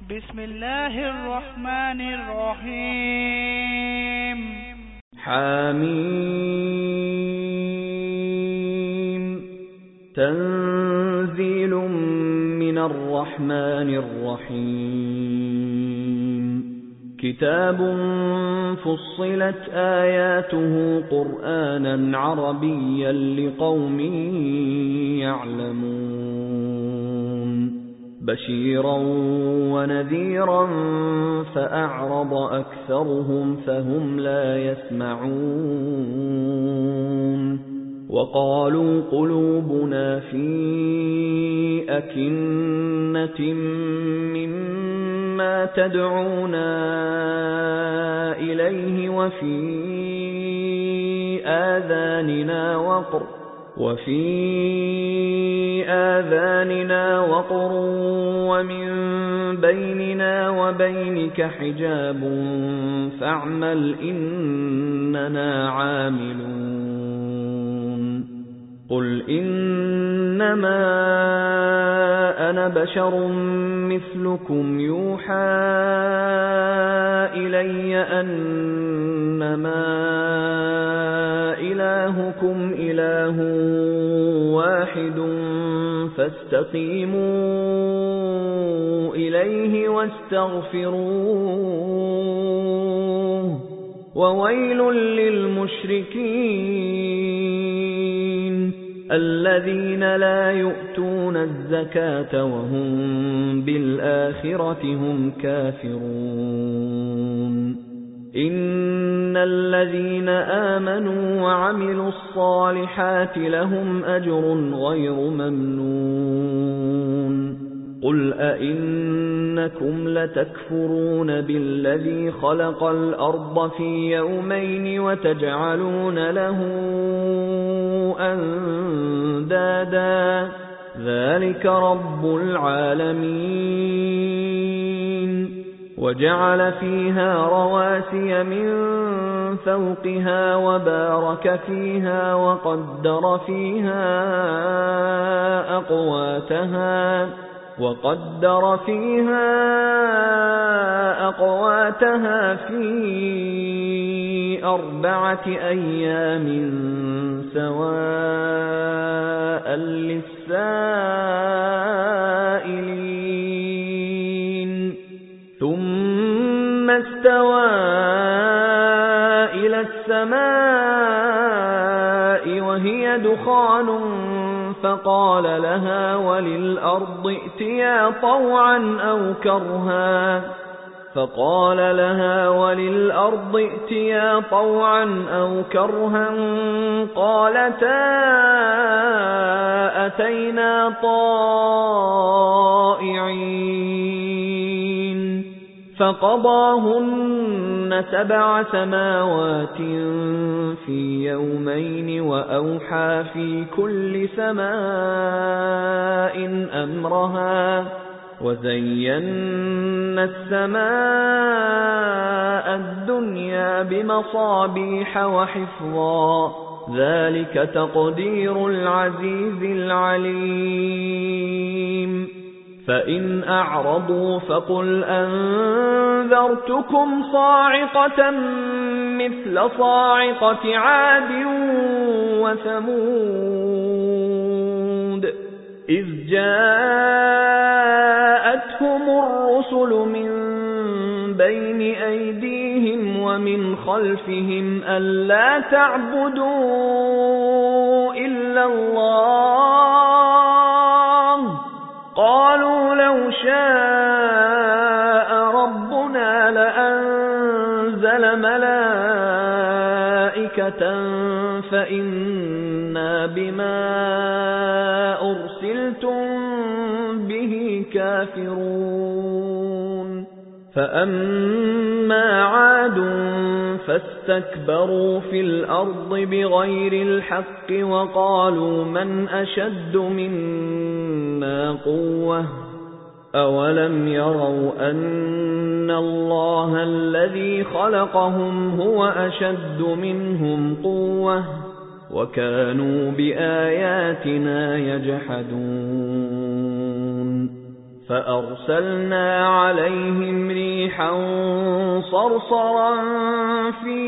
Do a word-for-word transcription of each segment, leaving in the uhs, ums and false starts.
بسم الله الرحمن الرحيم. حميم. تنزيل من الرحمن الرحيم. كتاب فصلت آياته قرآنا عربيا لقوم يعلمون. بشيرا ونذيرا فأعرض أكثرهم فهم لا يسمعون. وقالوا قلوبنا في أكنة مما تدعونا إليه وفي آذاننا وقر وفي آذاننا وقر ومن بيننا وبينك حجاب فاعمل إننا عاملون. قل إنما أنا بشر مثلكم يوحى إلي أنما إلهكم إله واحد فاستقيموا إليه واستغفروه وويل للمشركين الذين لا يؤتون الزكاة وهم بالآخرة هم كافرون. إن الذين آمنوا وعملوا الصالحات لهم أجر غير ممنون. قل أئنكم لتكفرون بالذي خلق الأرض في يومين وتجعلون له أندادا ذلك رب العالمين. وجعل فيها رواسي من فوقها وبارك فيها وقدر فيها أقواتها وقدر فيها أقواتها في أربعة أيام سواء للسائلين. ثم استوى إلى السماء وهي دخان فقال لها وللأرض ائتيا طوعا أو كرها فقال لها وللأرض ائتيا طوعا أو كرها قالتا أتينا طائعين. فقضاهن سبع سماوات في يومين وأوحى في كل سماء أمرها وزينا السماء الدنيا بمصابيح وحفظا ذلك تقدير العزيز العليم. فإن أعرضوا فقل أنذرتكم صاعقة مثل صاعقة عاد وثمود إذ جاءتهم الرسل من بين أيديهم ومن خلفهم ألا تعبدوا إلا الله قالوا لو شاء ربنا لأنزل ملائكة فإنا بما أرسلتم به كافرون. فأما عاد فاستكبروا في الأرض بغير الحق وقالوا من أشد منا قوة أولم يروا أن الله الذي خلقهم هو أشد منهم قوة وكانوا بآياتنا يجحدون. فأرسلنا عليهم ريحا صرصرا في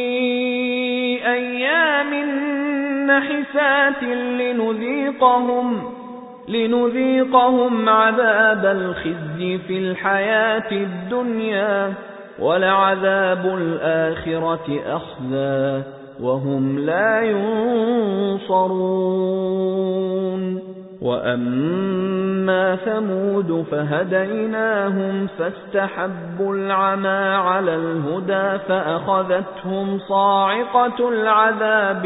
أيام نحسات لنذيقهم لنذيقهم عذاب الخزي في الحياة الدنيا ولعذاب الآخرة أخزى وهم لا ينصرون وأما ثمود فهديناهم فاستحبوا العمى على الهدى فأخذتهم صاعقة العذاب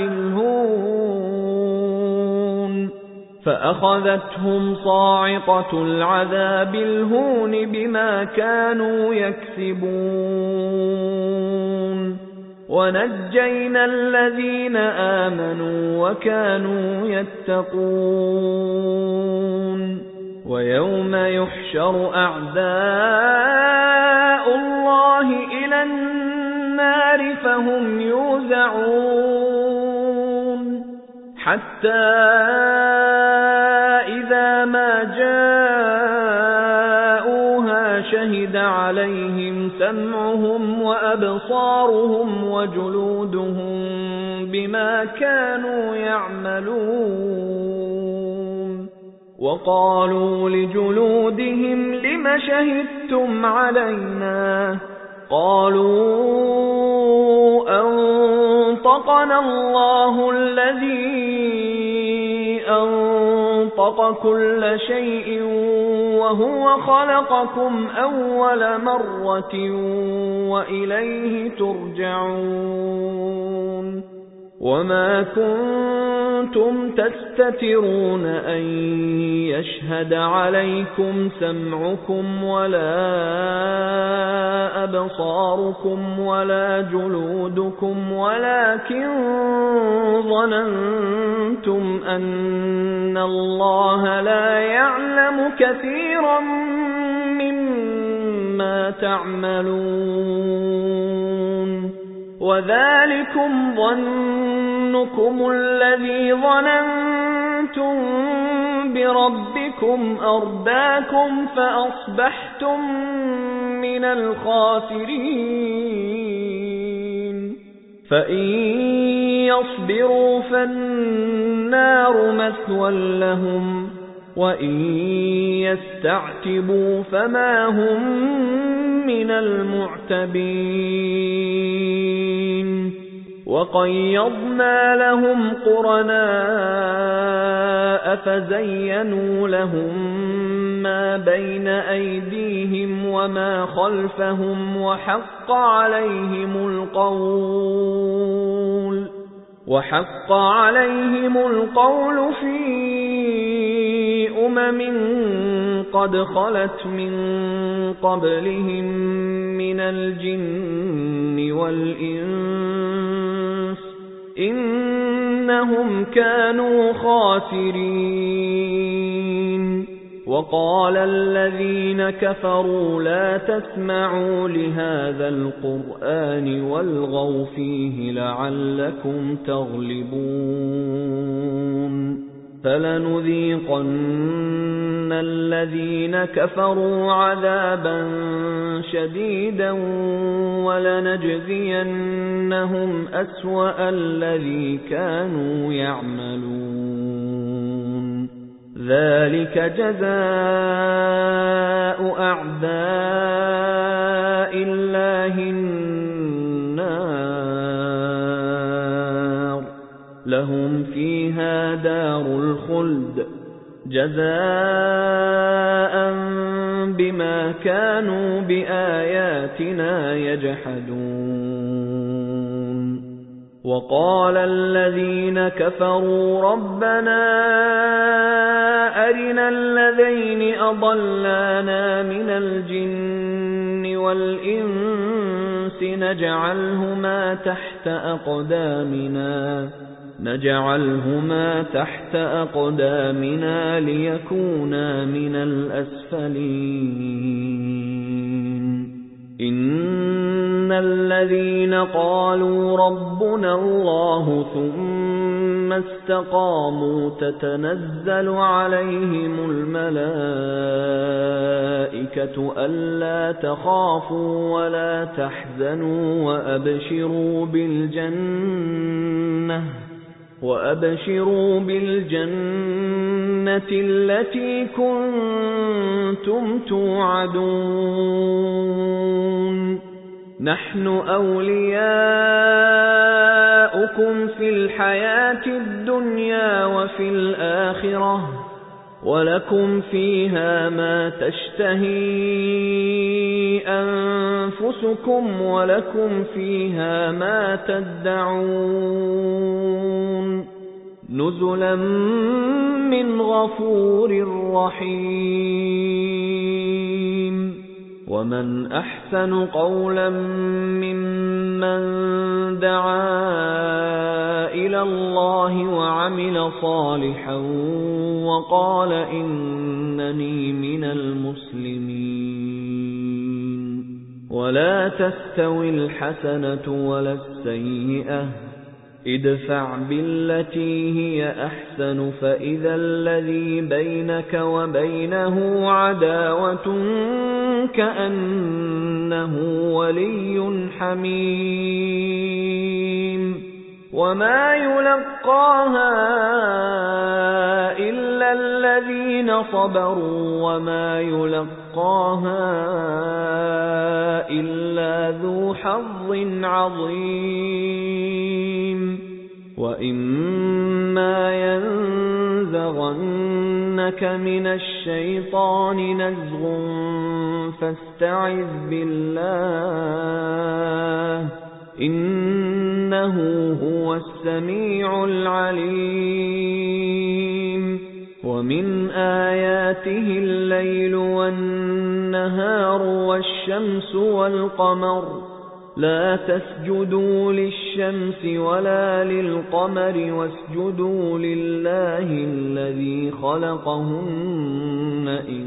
الهون فأخذتهم صاعقة العذاب الهون بما كانوا يكسبون ونجينا الذين آمنوا وكانوا يتقون ويوم يحشر أعداء الله إلى النار فهم يوزعون حتى إذا ما جاءوها شهد عليهم سمعهم وأبصارهم وجلودهم بما كانوا يعملون وقالوا لجلودهم لم شهدتم علينا قالوا أنطقنا الله الذي أنطق كل شيء وهو خلقكم أول مرة وإليه ترجعون وما كنتم تستترون أن يشهد عليكم سمعكم ولا أبصاركم ولا جلودكم ولكن ظننتم أن الله لا يعلم كثيرا مما تعملون وذلكم ظنكم الذي ظننتم بربكم أرداكم فأصبحتم من الخاسرين فإن يصبروا فالنار مثوى لهم وإن يستعتبوا فما هم من المعتبين وقيضنا لهم قرناء فزينوا لهم ما بين أيديهم وما خلفهم وحق عليهم القول وحق عليهم القول في أمم قد خلت من قبلهم من الجن والإنس إنهم كانوا خاسرين وقال الذين كفروا لا تسمعوا لهذا القرآن والغوا فيه لعلكم تغلبون فلنذيقن الذين كفروا عذابا شديدا ولنجزينهم أسوأ الذي كانوا يعملون ذلك جزاء أعداء الله النار لهم فيها دار الخلد جزاء بما كانوا بآياتنا يجحدون وقال الذين كفروا ربنا أرنا الذين أضلانا من الجن والإنس نجعلهما تحت أقدامنا نجعلهما تحت أقدامنا ليكونا من الأسفلين إن الذين قالوا ربنا الله ثم ثُمَّ اسْتَقَامُوا تَتَنَزَّلُ عَلَيْهِمُ الْمَلَائِكَةُ أَلَّا تَخَافُوا وَلَا تَحْزَنُوا وَأَبْشِرُوا بِالْجَنَّةِ وَأَبْشِرُوا بِالْجَنَّةِ الَّتِي كُنتُمْ تُوعَدُونَ نَحْنُ أَوْلِيَاؤُكُمْ فِي الْحَيَاةِ الدُّنْيَا وَفِي الْآخِرَةِ وَلَكُمْ فِيهَا مَا تَشْتَهِي أَنفُسُكُمْ وَلَكُمْ فِيهَا مَا تَدَّعُونَ نُزُلًا مِنْ غَفُورٍ رَحِيمٍ وَمَنْ أَحْسَنُ قَوْلًا مِّمَّنْ دَعَا إِلَى اللَّهِ وَعَمِلَ صَالِحًا وَقَالَ إِنَّنِي مِنَ الْمُسْلِمِينَ وَلَا تَسْتَوِي الْحَسَنَةُ وَلَا السَّيِّئَةُ ادْفَعْ بِالَّتِي هِيَ أَحْسَنُ فَإِذَا الَّذِي بَيْنَكَ وَبَيْنَهُ عَدَاوَةٌ كَأَنَّهُ وَلِيٌّ حَمِيمٌ وَمَا يُلَقَّاهَا إِلَّا الَّذِينَ صَبَرُوا وَمَا يُلَقَّاهَا إِلَّا ذُو حَظٍّ عَظِيمٍ وَإِمَّا يَنزَغَنَّكَ مِنَ الشَّيْطَانِ نَزْغٌ فَاسْتَعِذْ بِاللَّهِ إِنَّهُ هُوَ السَّمِيعُ الْعَلِيمُ وَمِنْ آيَاتِهِ اللَّيْلُ وَالنَّهَارُ وَالشَّمْسُ وَالْقَمَرُ لَا تَسْجُدُوا لِلشَّمْسِ وَلَا لِلْقَمَرِ وَاسْجُدُوا لِلَّهِ الَّذِي خَلَقَهُنَّ إِن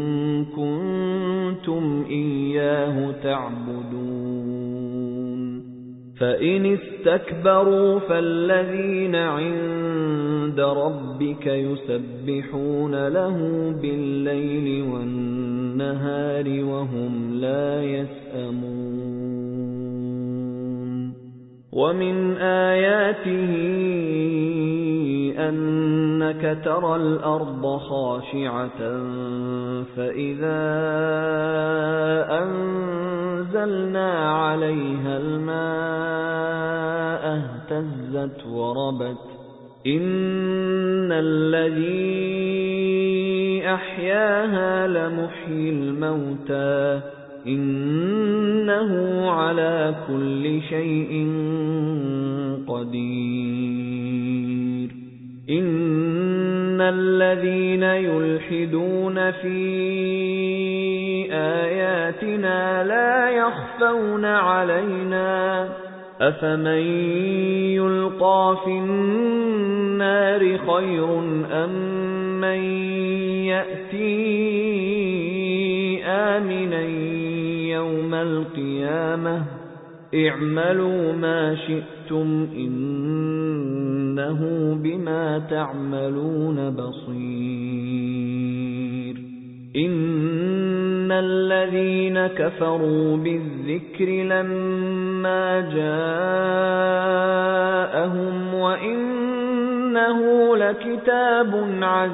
كُنتُمْ إِيَّاهُ تَعْبُدُونَ فَإِنِ اسْتَكْبَرُوا فَالَّذِينَ عِندَ رَبِّكَ يُسَبِّحُونَ لَهُ بِاللَّيْلِ وَالنَّهَارِ وَهُمْ لَا يَسْأَمُونَ وَمِنْ آيَاتِهِ أَنَّكَ تَرَى الْأَرْضَ خَاشِعَةً فَإِذَا أَنزَلْنَا عَلَيْهَا الْمَاءَ اهْتَزَّتْ وَرَبَتْ إِنَّ الَّذِي أَحْيَاهَا لَمُحْيِي الْمَوْتَى إِنَّهُ عَلَى كُلِّ شَيْءٍ قَدِيرٌ إِنَّ الَّذِينَ يُلْحِدُونَ فِي آيَاتِنَا لَا يَخْفَوْنَ عَلَيْنَا أَفَمَن يُلْقَى فِي النَّارِ خَيْرٌ أَم مَّن يَأْتِي آمِنًا يَوْمَ الْقِيَامَةِ اعْمَلُوا مَا شِئْتُمْ إِنَّهُ بِمَا تَعْمَلُونَ بَصِيرٌ إِنَّ الَّذِينَ كَفَرُوا بِالذِّكْرِ لَمَّا جَاءَهُمْ وَإِنَّهُ لَكِتَابٌ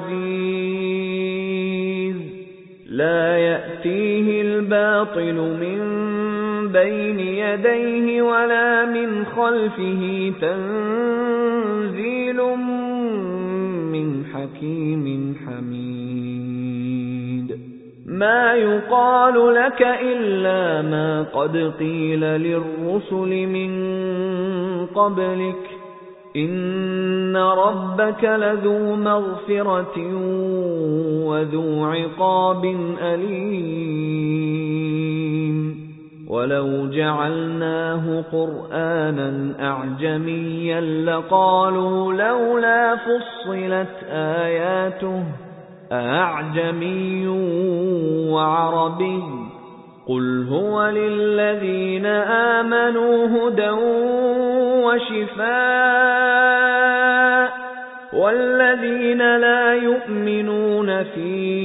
عَزِيزٌ لَا يَأْتِيهِ الْبَاطِلُ مِنْ بَيْنِ يَدَيْهِ وَلَا مِنْ خَلْفِهِ تَنزِيلٌ مِنْ حَكِيمٍ حَمِيدٍ مَا يُقَالُ لَكَ إِلَّا مَا قَدْ قِيلَ لِلرُّسُلِ مِنْ قَبْلِكَ إِنَّ رَبَّكَ لَذُو مَغْفِرَةٍ وَذُو عِقَابٍ أَلِيمٍ وَلَوْ جَعَلْنَاهُ قُرْآنًا أَعْجَمِيًّا لَقَالُوا لَوْلَا فُصِّلَتْ آيَاتُهُ أَأَعْجَمِيٌّ وَعَرَبِيٌّ قُلْ هُوَ لِلَّذِينَ آمَنُوا هُدًى وَشِفَاءٌ الذين لا يؤمنون في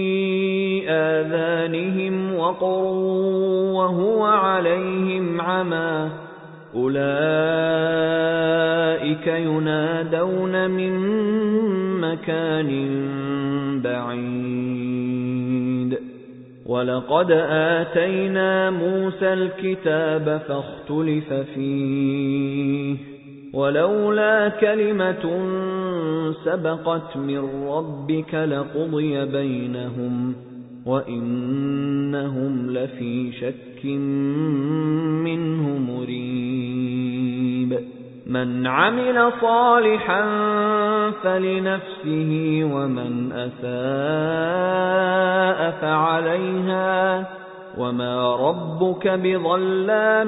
آذانهم وقر وهو عليهم عمى أولئك ينادون من مكان بعيد ولقد آتينا موسى الكتاب فاختلف فيه ولولا كلمة سبقت من ربك لقضي بينهم وإنهم لفي شك منه مريب من عمل صالحا فلنفسه ومن أساء فعليها وما ربك بظلام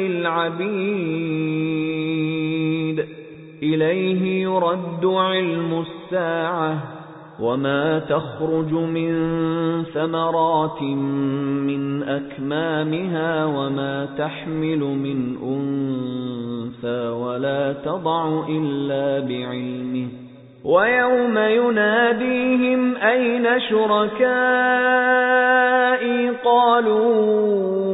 للعبيد إليه يرد علم الساعة وما تخرج من ثمرات من أكمامها وما تحمل من أنثى ولا تضع إلا بعلمه ويوم يناديهم أين شركائي قالوا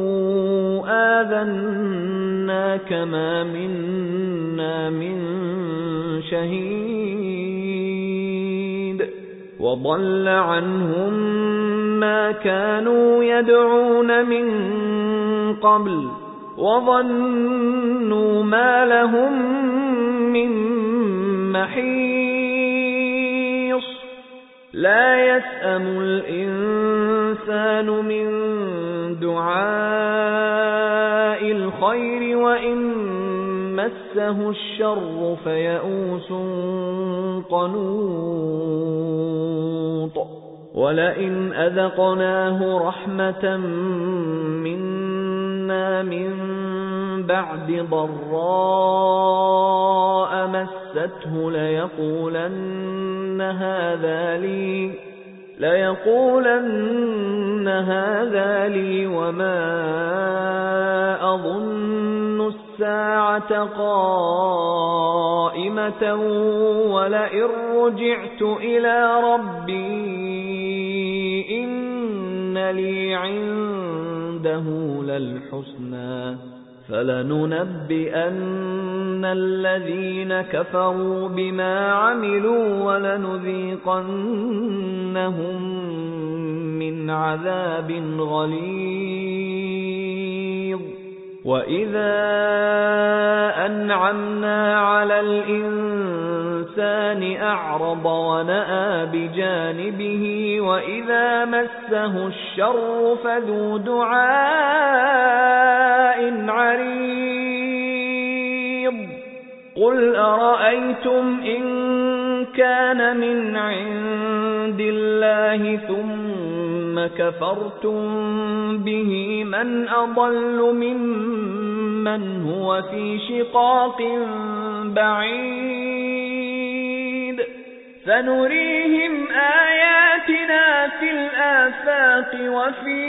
آذناك ما منا من شهيد وضل عنهم ما كانوا يدعون من قبل وظنوا ما لهم من محيص لا يسأم الإنسان من دعاء الخير وإن مسه الشر فيئوس قنوط ولئن أذقناه رحمة منا من بعد ضراء مسته ليقولن هذا لي ليقولن هذا لي وما أظن الساعة قائمة ولئن رجعت إلى ربي إن لي عنده للحسنى فلننبئن الذين كفروا بما عملوا ولنذيقنهم من عذاب غليظ وإذا أنعمنا على الإنسان أعرض ونأى بجانبه وإذا مسه الشر فذو دعاء عريض قل أرأيتم إن كان من عند الله ثم كفرتم به من أضل ممن هو في شقاق بعيد سنريهم آياتنا في الآفاق وفي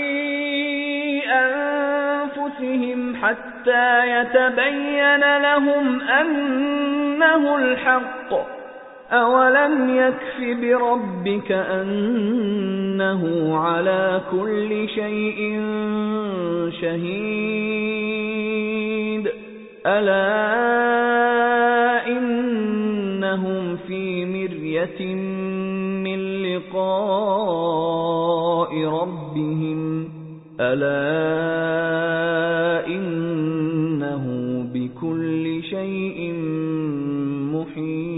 أنفسهم حتى يتبين لهم أنه الحق أولم يكف بربك أنه على كل شيء شهيد ألا إنهم في مرية من لقاء ربهم ألا إنه بكل شيء محيط